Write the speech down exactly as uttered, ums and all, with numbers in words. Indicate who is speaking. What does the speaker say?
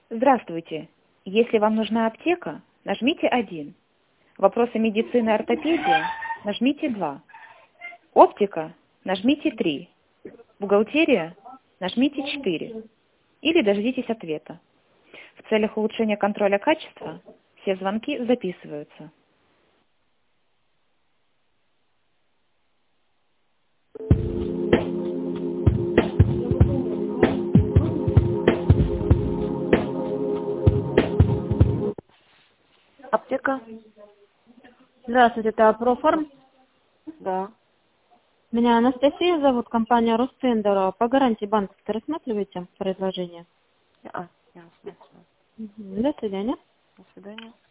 Speaker 1: Здравствуйте. Если вам нужна аптека, нажмите один. Вопросы медицины и ортопедии нажмите два. Оптика нажмите три. Бухгалтерия нажмите четыре. Или дождитесь ответа. В целях улучшения контроля качества все звонки записываются.
Speaker 2: Аптека?
Speaker 3: Здравствуйте, это Проформ.
Speaker 2: Да.
Speaker 3: Меня Анастасия зовут, компания Росцендер. По гарантии банковской рассматриваете предложение?
Speaker 2: А, ясно.
Speaker 3: Мгм. До свидания.
Speaker 2: До свидания.